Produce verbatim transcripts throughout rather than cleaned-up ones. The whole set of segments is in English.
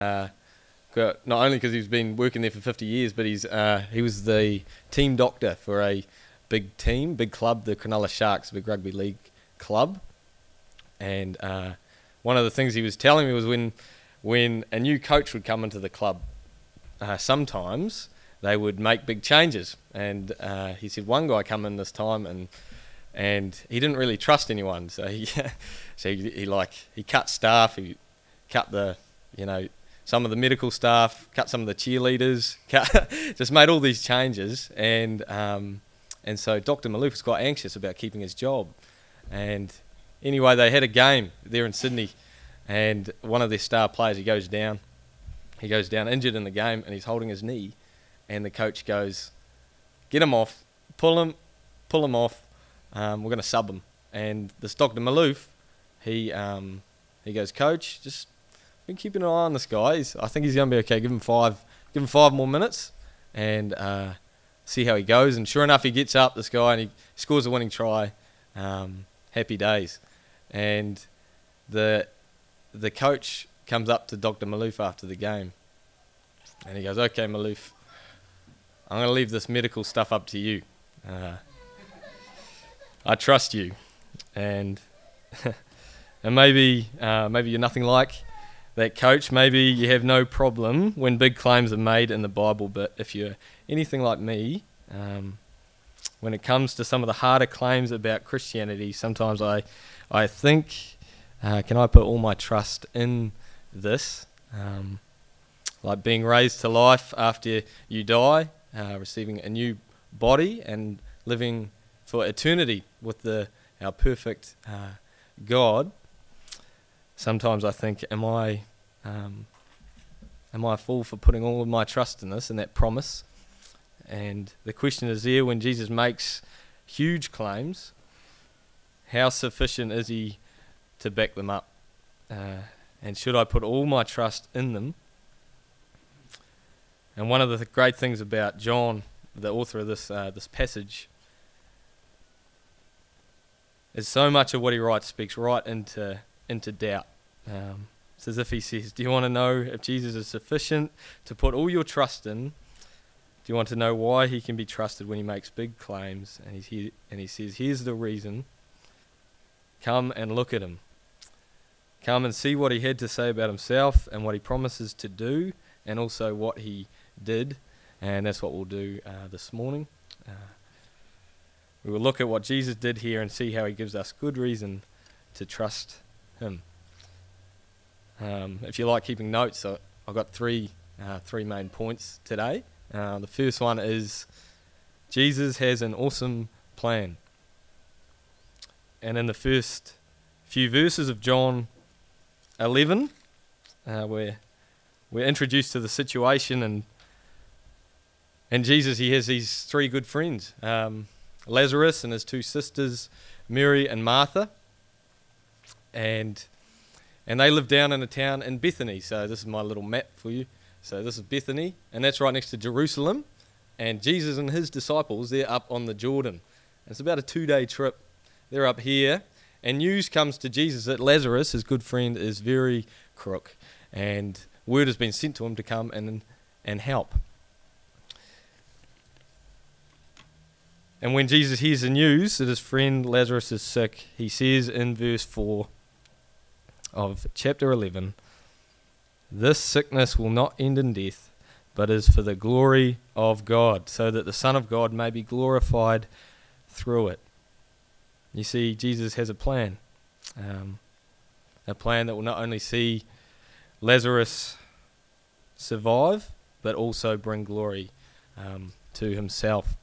Uh, got- not only because he's been working there for fifty years, but he's uh, he was the team doctor for a big team, big club, the Cronulla Sharks, a big rugby league club. And uh, one of the things he was telling me was when when a new coach would come into the club, uh, sometimes they would make big changes. And uh, he said one guy come in this time and and he didn't really trust anyone, so he so he, he like he cut staff, he cut the you know some of the medical staff, cut some of the cheerleaders, cut, just made all these changes, and um, and so Doctor Malouf was quite anxious about keeping his job. And anyway, they had a game there in Sydney, and one of their star players, he goes down, he goes down injured in the game, and he's holding his knee, and the coach goes, "Get him off, pull him, pull him off. Um, we're going to sub him." And this Doctor Malouf, he um, he goes, "Coach, just been keeping an eye on this guy. He's, I think he's going to be okay. Give him five, give him five more minutes, and uh, see how he goes." And sure enough, he gets up, this guy, and he scores a winning try. Um, happy days. And the the coach comes up to Doctor Malouf after the game, and he goes, "Okay, Malouf, I'm going to leave this medical stuff up to you. Uh, I trust you, and and maybe uh, maybe you're nothing like that coach. Maybe you have no problem when big claims are made in the Bible. But if you're anything like me, um, when it comes to some of the harder claims about Christianity, sometimes I I think, uh, can I put all my trust in this? Um, like being raised to life after you die, uh, receiving a new body and living for eternity with the our perfect uh, God. Sometimes I think, am I um, am I a fool for putting all of my trust in this and that promise? And the question is there, when Jesus makes huge claims, how sufficient is he to back them up? Uh, and should I put all my trust in them? And one of the th- great things about John, the author of this uh, this passage, is so much of what he writes speaks right into into doubt. Um, it's as if he says, do you want to know if Jesus is sufficient to put all your trust in? Do you want to know why he can be trusted when he makes big claims? And he's here, and he says, here's the reason. Come and look at him. Come and see what he had to say about himself and what he promises to do, and also what he did. And that's what we'll do uh, this morning. Uh, we will look at what Jesus did here and see how he gives us good reason to trust him. Um, if you like keeping notes, I, I've got three uh, three main points today. Uh, the first one is Jesus has an awesome plan. And in the first few verses of John eleven, uh, we're, we're introduced to the situation, and and Jesus, he has these three good friends, um, Lazarus and his two sisters, Mary and Martha, and and they live down in a town in Bethany. So this is my little map for you. So this is Bethany, and that's right next to Jerusalem, and Jesus and his disciples, they're up on the Jordan. It's about a two-day trip. They're up here, and news comes to Jesus that Lazarus, his good friend, is very crook, and word has been sent to him to come and and help. And when Jesus hears the news that his friend Lazarus is sick, he says in verse four of chapter eleven, "This sickness will not end in death, but is for the glory of God, so that the Son of God may be glorified through it." You see, Jesus has a plan, um, a plan that will not only see Lazarus survive, but also bring glory um, to himself.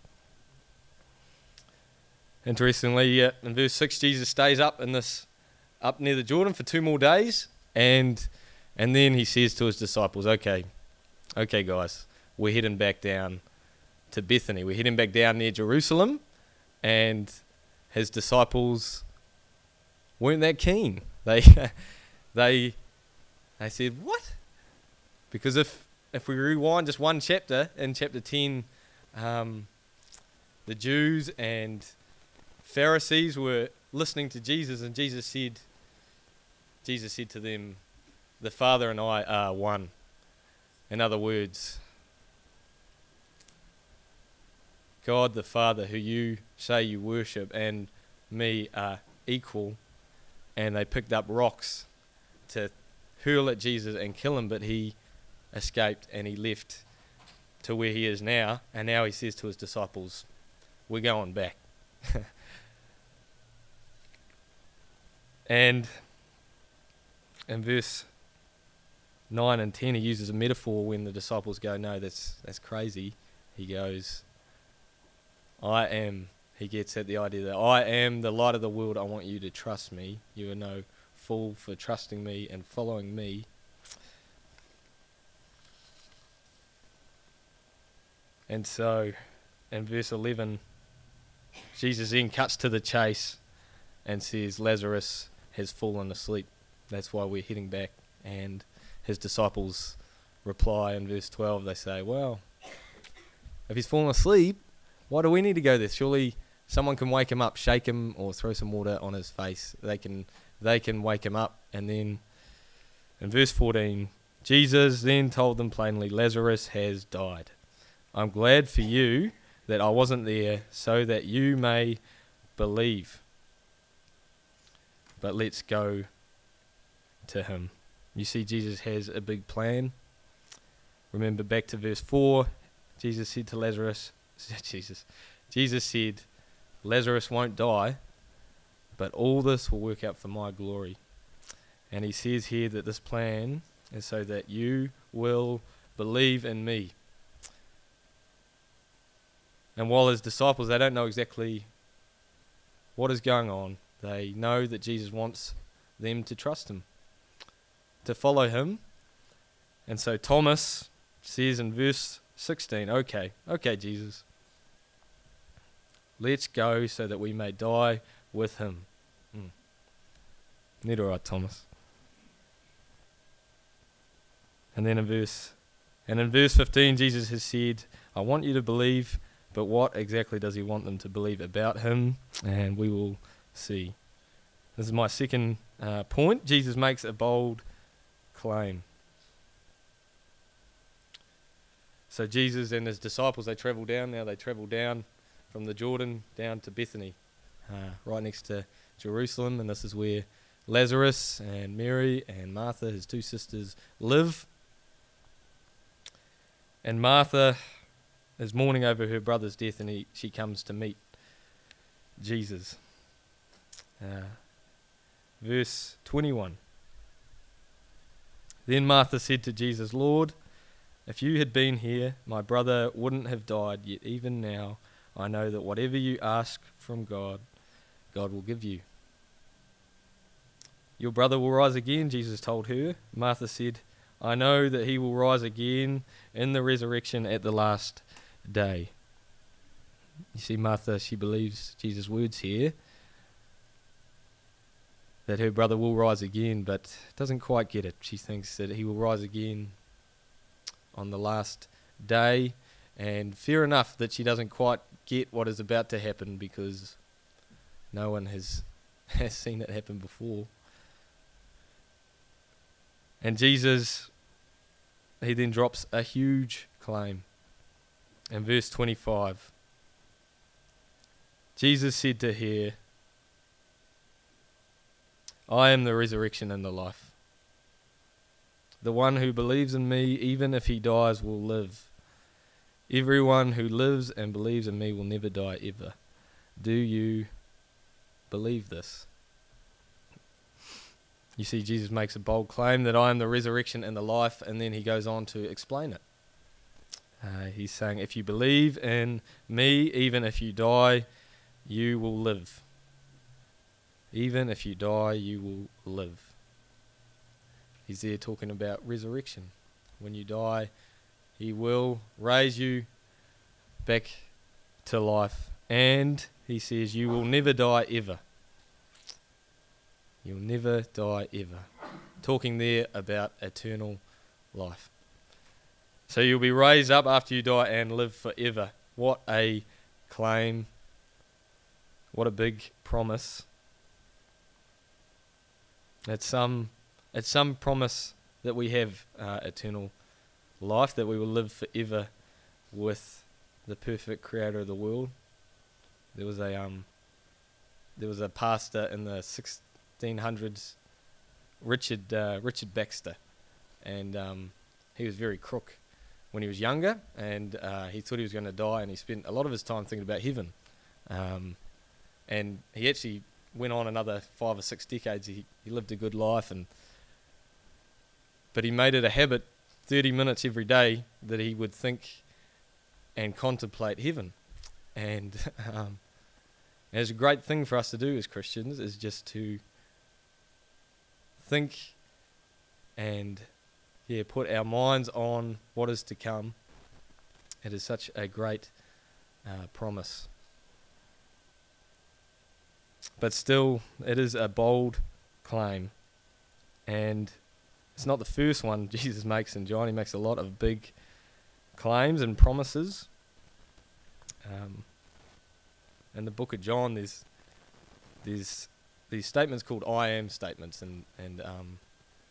Interestingly, uh, in verse six, Jesus stays up in this, up near the Jordan for two more days, and and then he says to his disciples, "Okay, okay, guys, we're heading back down to Bethany. We're heading back down near Jerusalem," and his disciples weren't that keen. They they they said, "What?" Because if if we rewind just one chapter, in chapter ten, um, the Jews and Pharisees were listening to Jesus, and Jesus said, Jesus said to them, "The Father and I are one." In other words, God the Father, who you say you worship, and me are equal, and they picked up rocks to hurl at Jesus and kill him, but he escaped and he left to where he is now, and now he says to his disciples, we're going back. And in verse nine and ten, he uses a metaphor when the disciples go, no, that's that's crazy. He goes, I am, he gets at the idea that I am the light of the world. I want you to trust me. You are no fool for trusting me and following me. And so in verse eleven, Jesus then cuts to the chase and says, Lazarus has fallen asleep. That's why we're heading back. And his disciples reply in verse twelve, they say, well, if he's fallen asleep, why do we need to go there? Surely someone can wake him up, shake him, or throw some water on his face. They can they can wake him up. And then in verse fourteen, Jesus then told them plainly, Lazarus has died. I'm glad for you that I wasn't there, so that you may believe. But let's go to him. You see, Jesus has a big plan. Remember back to verse four, Jesus said to Lazarus, Jesus, Jesus said, Lazarus won't die, but all this will work out for my glory. And he says here that this plan is so that you will believe in me. And while his disciples, they don't know exactly what is going on, they know that Jesus wants them to trust him, to follow him. And so Thomas says in verse sixteen, okay, okay, Jesus, let's go so that we may die with him. Mm. Need all right, Thomas. And then in verse, and in verse fifteen, Jesus has said, I want you to believe. But what exactly does he want them to believe about him? And we will see. This is my second uh, point. Jesus makes a bold claim. So Jesus and his disciples, they travel down now. They travel down from the Jordan down to Bethany, uh, right next to Jerusalem. And this is where Lazarus and Mary and Martha, his two sisters, live. And Martha is mourning over her brother's death, and he, she comes to meet Jesus. Uh, verse twenty-one. Then Martha said to Jesus, Lord, if you had been here, my brother wouldn't have died, yet even now I know that whatever you ask from God, God will give you. Your brother will rise again, Jesus told her. Martha said, I know that he will rise again in the resurrection at the last day. You see, Martha, she believes Jesus' words here, that her brother will rise again, but doesn't quite get it. She thinks that he will rise again on the last day, and fair enough that she doesn't quite get what is about to happen, because no one has, has seen it happen before. And Jesus, he then drops a huge claim. In verse twenty-five, Jesus said to her, I am the resurrection and the life. The one who believes in me, even if he dies, will live. Everyone who lives and believes in me will never die ever. Do you believe this? You see, Jesus makes a bold claim that I am the resurrection and the life, and then he goes on to explain it. Uh, he's saying, if you believe in me, even if you die, you will live. Even if you die, you will live. He's there talking about resurrection. When you die, he will raise you back to life. And he says, you will never die ever. You'll never die ever. Talking there about eternal life. So you'll be raised up after you die and live forever. What a claim. What a big promise. It's some, it's some promise that we have uh, eternal life, that we will live forever with the perfect creator of the world. There was a um, there was a pastor in the sixteen hundreds, Richard uh, Richard Baxter, and um, he was very crook when he was younger, and uh, he thought he was going to die, and he spent a lot of his time thinking about heaven. Um, and he actually went on another five or six decades. He, he lived a good life, and but he made it a habit, thirty minutes every day, that he would think and contemplate heaven. And um, it's a great thing for us to do as Christians, is just to think and yeah, put our minds on what is to come. It is such a great uh, promise. But still, it is a bold claim. And it's not the first one Jesus makes in John. He makes a lot of big claims and promises. Um, in the book of John, there's there's these statements called I am statements, and and um,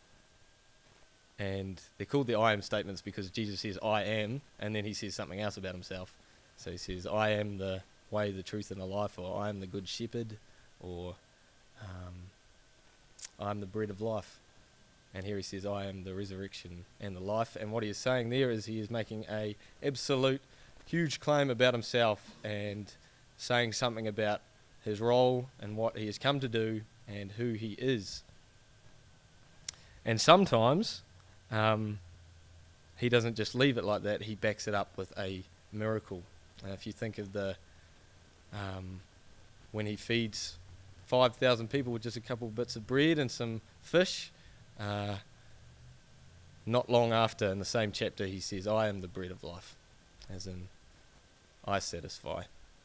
and they're called the I am statements because Jesus says I am, and then he says something else about himself. So he says, I am the way, the truth, and the life, or I am the good shepherd, or um, I am the bread of life. And here he says, I am the resurrection and the life. And what he is saying there is he is making a absolute huge claim about himself and saying something about his role and what he has come to do and who he is. And sometimes um, he doesn't just leave it like that, he backs it up with a miracle. And if you think of the um, when he feeds five thousand people with just a couple of bits of bread and some fish, uh, not long after, in the same chapter, he says, I am the bread of life, as in, I satisfy.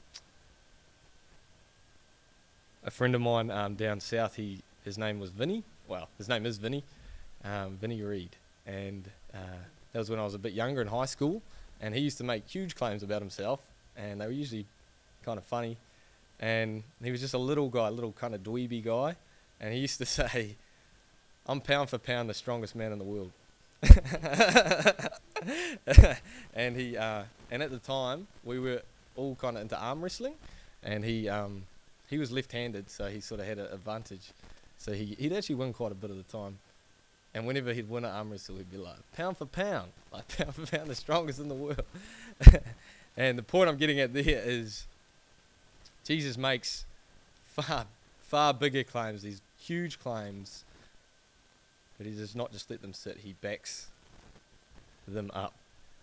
A friend of mine um, down south, he his name was Vinny. Well, his name is Vinny, um, Vinny Reed. And uh, that was when I was a bit younger in high school. And he used to make huge claims about himself. And they were usually kind of funny. And he was just a little guy, a little kind of dweeby guy. And he used to say, I'm pound for pound the strongest man in the world. and he uh, and at the time, we were all kind of into arm wrestling. And he... Um, He was left-handed, so he sort of had an advantage. So he, he'd actually win quite a bit of the time. And whenever he'd win an arm wrestle, he'd be like, pound for pound, like pound for pound, the strongest in the world. And the point I'm getting at there is Jesus makes far, far bigger claims, these huge claims, but he does not just let them sit, he backs them up.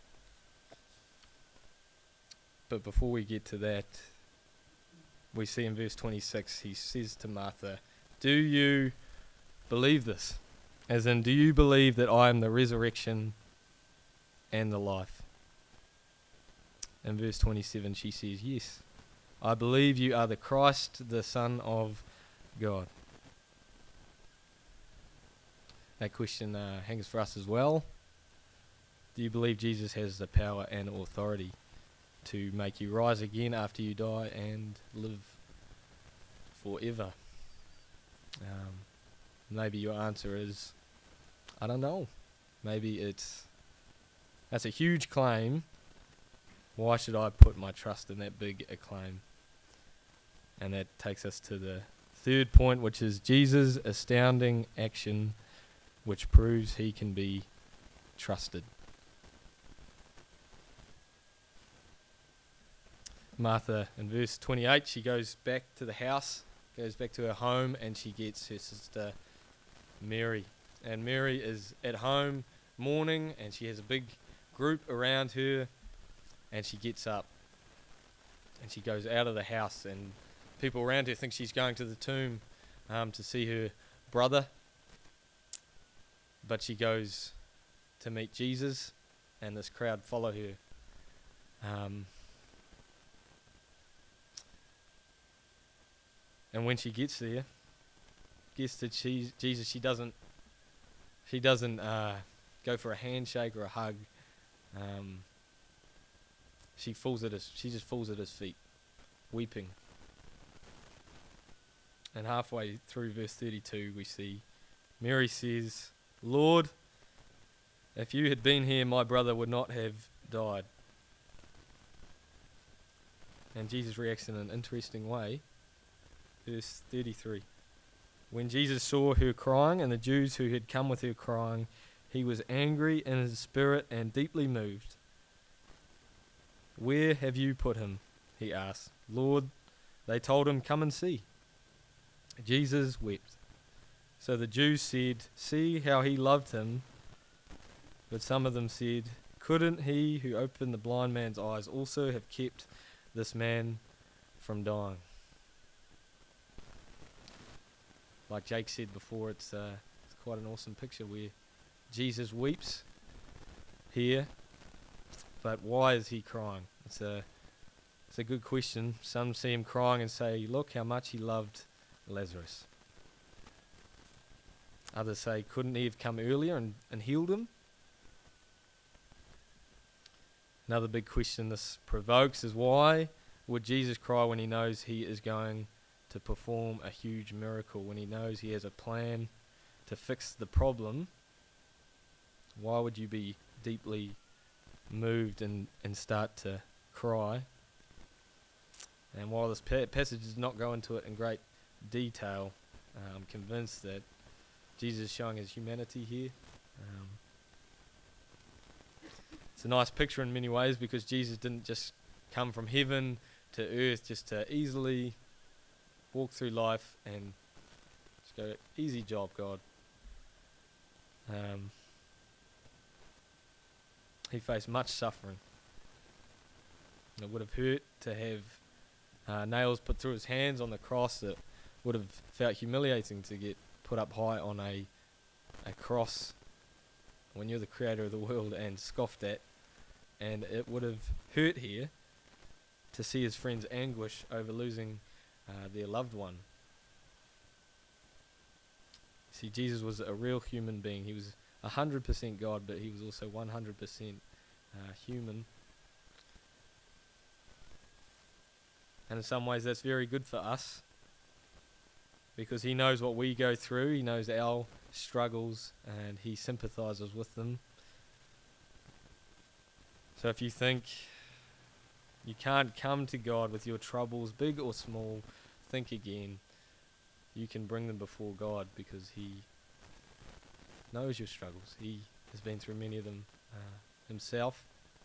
But before we get to that, we see in verse twenty-six, he says to Martha, do you believe this? As in, do you believe that I am the resurrection and the life? In verse twenty-seven, she says, yes, I believe you are the Christ, the Son of God. That question uh, hangs for us as well. Do you believe Jesus has the power and authority to make you rise again after you die and live forever? Um, maybe your answer is, I don't know. Maybe it's, that's a huge claim. Why should I put my trust in that big a claim? And that takes us to the third point, which is Jesus' astounding action, which proves he can be trusted. Martha, in verse twenty-eight, she goes back to the house, goes back to her home, and she gets her sister Mary. And Mary is at home mourning, and she has a big group around her, and she gets up, and she goes out of the house, and people around her think she's going to the tomb um, to see her brother, but she goes to meet Jesus, and this crowd follow her. Um... And when she gets there, gets to she, Jesus, she doesn't, she doesn't uh, go for a handshake or a hug. Um, she falls at his, she just falls at his feet, weeping. And halfway through verse thirty-two, we see Mary says, Lord, If you had been here, my brother would not have died. And Jesus reacts in an interesting way. Verse thirty-three. When Jesus saw her crying, and the Jews who had come with her crying, he was angry in his spirit and deeply moved. Where have you put him? He asked. Lord, they told him, come and see. Jesus wept. So the Jews said, see how he loved him. But some of them said, couldn't he who opened the blind man's eyes also have kept this man from dying? Like Jake said before, it's, uh, it's quite an awesome picture where Jesus weeps here, but why is he crying? It's a, it's a good question. Some see him crying and say, look how much he loved Lazarus. Others say, couldn't he have come earlier and, and healed him? Another big question this provokes is, why would Jesus cry when he knows he is going to perform a huge miracle, when he knows he has a plan to fix the problem? Why would you be deeply moved and, and start to cry? And while this pa- passage does not go into it in great detail, uh, I'm convinced that Jesus is showing his humanity here. Um, it's a nice picture in many ways, because Jesus didn't just come from heaven to earth just to easily walk through life and just go, easy job, God. Um, he faced much suffering. It would have hurt to have uh, nails put through his hands on the cross. It would have felt humiliating to get put up high on a a cross when you're the creator of the world and scoffed at. And it would have hurt here to see his friends anguish over losing uh, their loved one. See, Jesus was a real human being. He was one hundred percent God, but he was also one hundred percent uh, human. And in some ways that's very good for us, because he knows what we go through. He knows our struggles and he sympathizes with them. So if you think you can't come to God with your troubles, big or small, think again. You can bring them before God, because he knows your struggles. He has been through many of them uh, himself.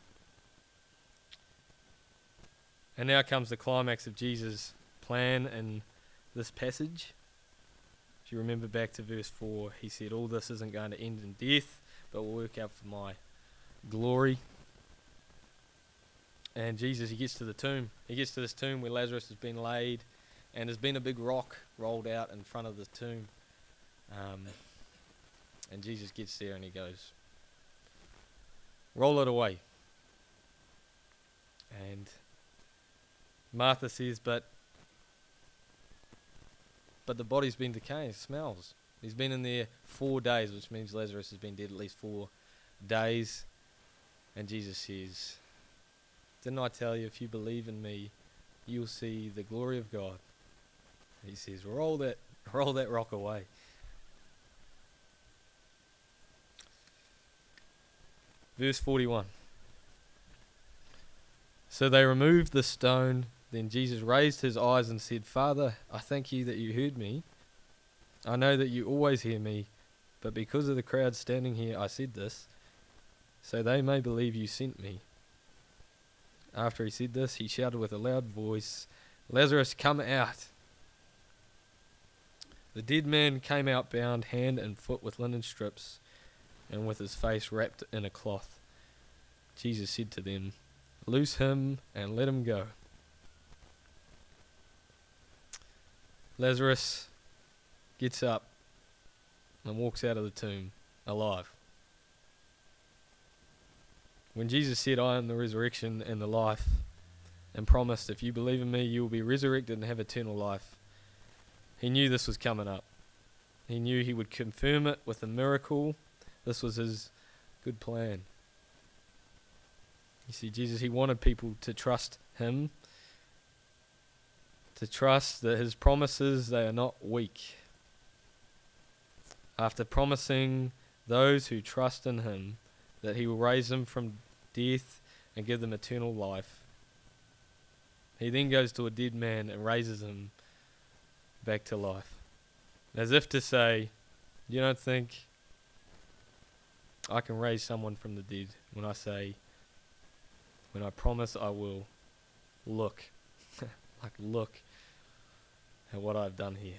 And now comes the climax of Jesus' plan in this passage. If you remember back to verse four, he said, all this isn't going to end in death, but will work out for my glory. And Jesus, he gets to the tomb. He gets to this tomb where Lazarus has been laid, and there's been a big rock rolled out in front of the tomb. Um, and Jesus gets there and he goes, roll it away. And Martha says, but but the body's been decaying, it smells. He's been in there four days, which means Lazarus has been dead at least four days. And Jesus says, didn't I tell you, if you believe in me, you'll see the glory of God? And he says, roll that, roll that rock away. Verse forty-one. So they removed the stone. Then Jesus raised his eyes and said, Father, I thank you that you heard me. I know that you always hear me, but because of the crowd standing here, I said this, so they may believe you sent me. After he said this, he shouted with a loud voice, Lazarus, come out. The dead man came out bound hand and foot with linen strips, and with his face wrapped in a cloth. Jesus said to them, loose him and let him go. Lazarus gets up and walks out of the tomb alive. When Jesus said, I am the resurrection and the life, and promised, if you believe in me, you will be resurrected and have eternal life, he knew this was coming up. He knew he would confirm it with a miracle. This was his good plan. You see, Jesus, he wanted people to trust him, to trust that his promises, they are not weak. After promising those who trust in him that he will raise them from death and give them eternal life. He then goes to a dead man and raises him back to life. As if to say, you don't think I can raise someone from the dead when I say, when I promise I will. Look, like look at what I've done here.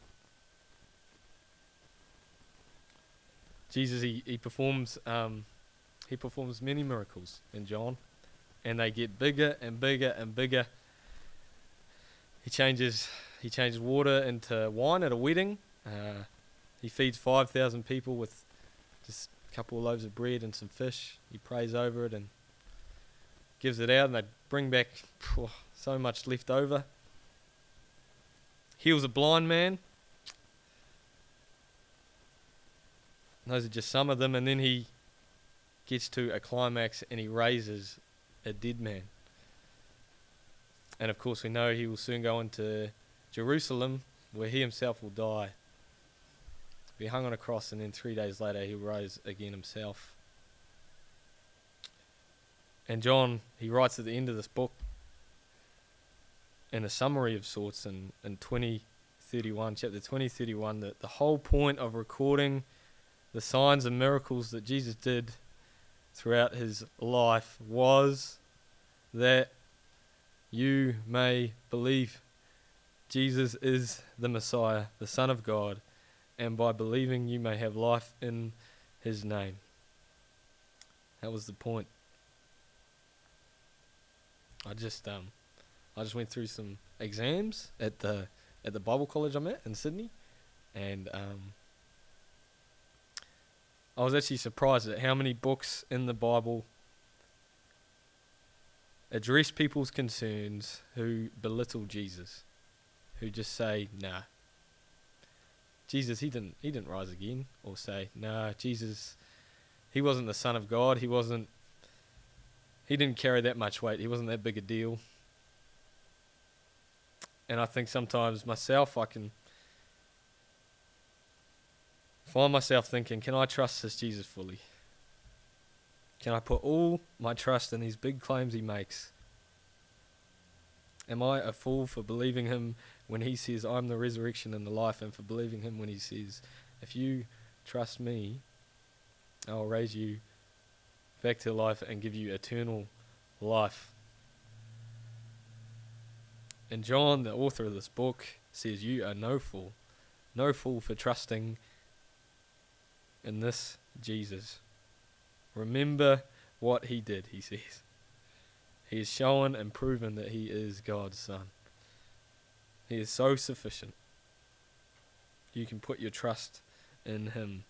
Jesus, he, he performs um, he performs many miracles in John, and they get bigger and bigger and bigger. He changes he changes water into wine at a wedding. Uh, he feeds five thousand people with just a couple of loaves of bread and some fish. He prays over it and gives it out, and they bring back phew, so much left over. Heals a blind man. Those are just some of them, and then he gets to a climax and he raises a dead man. And of course we know he will soon go into Jerusalem, where he himself will die, be hung on a cross, and then three days later he'll rise again himself. And John, he writes at the end of this book, in a summary of sorts, in, in twenty thirty-one, chapter twenty thirty-one, that the whole point of recording the signs and miracles that Jesus did throughout his life was that you may believe Jesus is the Messiah, the Son of God, and by believing you may have life in his name. That was the point. I just um I just went through some exams at the at the Bible college I'm at in Sydney, and um I was actually surprised at how many books in the Bible address people's concerns who belittle Jesus, who just say, nah, Jesus, he didn't he didn't rise again, or say, nah, Jesus, he wasn't the Son of God, he wasn't he didn't carry that much weight, he wasn't that big a deal. And I think sometimes myself, I can find myself thinking, can I trust this Jesus fully? Can I put all my trust in these big claims he makes? Am I a fool for believing him when he says, I'm the resurrection and the life, and for believing him when he says, if you trust me, I'll raise you back to life and give you eternal life? And John, the author of this book, says you are no fool. No fool for trusting in this Jesus. Remember what he did, he says. He has shown and proven that he is God's Son. He is so sufficient. You can put your trust in him.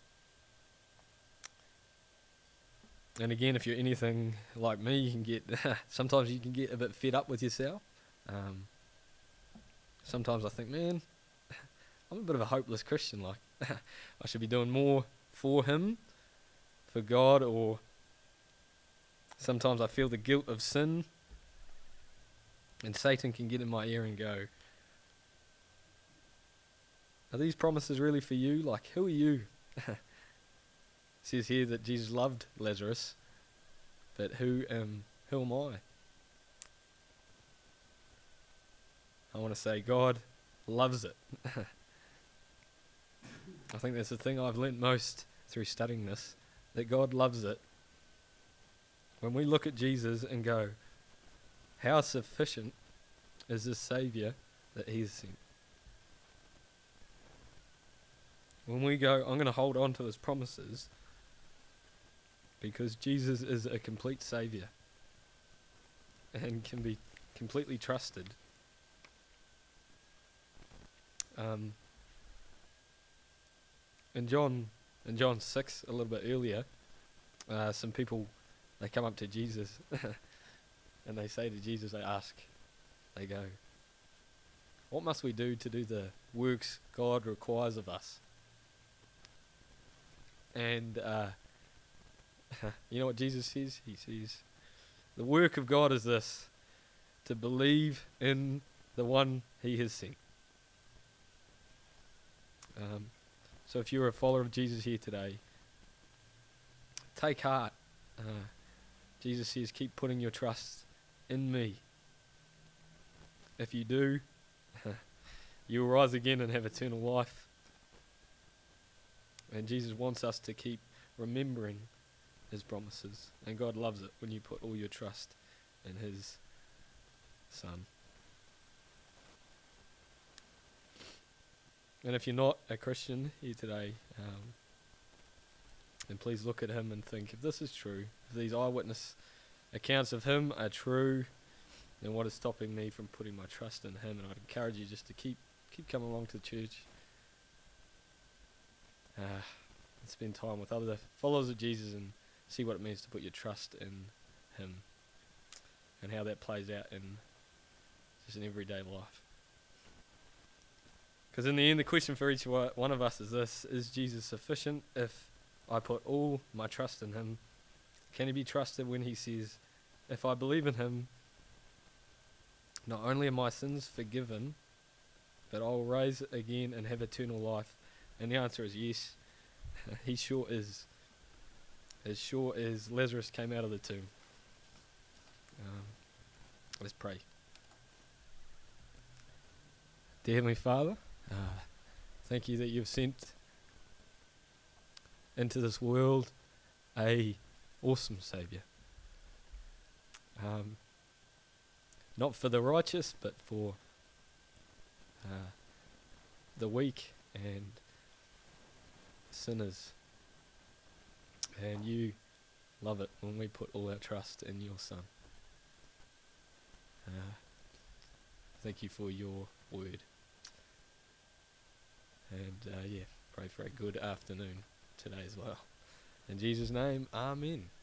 And again, if you're anything like me, you can get sometimes you can get a bit fed up with yourself. Um, sometimes I think, man, I'm a bit of a hopeless Christian. Like, I should be doing more for him, for God, or sometimes I feel the guilt of sin, and Satan can get in my ear and go, are these promises really for you? Like, who are you? It says here that Jesus loved Lazarus, but who am, who am I? I want to say God loves it. I think that's the thing I've learnt most through studying this, that God loves it. When we look at Jesus and go, how sufficient is this Saviour that he has sent? When we go, I'm going to hold on to his promises because Jesus is a complete Saviour and can be completely trusted. Um, in John, in John six, a little bit earlier, uh, some people, they come up to Jesus and they say to Jesus, they ask, they go, what must we do to do the works God requires of us? And uh, you know what Jesus says? He says, the work of God is this, to believe in the one he has sent. Um, so if you're a follower of Jesus here today, take heart Uh, Jesus says, keep putting your trust in me. If you do, you will rise again and have eternal life. And Jesus wants us to keep remembering his promises. And God loves it when you put all your trust in his Son. And if you're not a Christian here today, um, then please look at him and think, if this is true, if these eyewitness accounts of him are true, then what is stopping me from putting my trust in him? And I'd encourage you just to keep keep coming along to the church. Uh, and spend time with other followers of Jesus and see what it means to put your trust in him and how that plays out in just an everyday life. Because in the end, the question for each one of us is this: is Jesus sufficient if I put all my trust in him? Can he be trusted when he says, if I believe in him, not only are my sins forgiven, but I will rise again and have eternal life? And the answer is yes. He sure is. As sure as Lazarus came out of the tomb. Um, let's pray. Dear Heavenly Father, uh, thank you that you've sent into this world a awesome Saviour. Um, not for the righteous, but for uh, the weak and sinners. And you love it when we put all our trust in your Son. Uh, thank you for your word. And uh, yeah, pray for a good afternoon today as well. In Jesus' name, amen.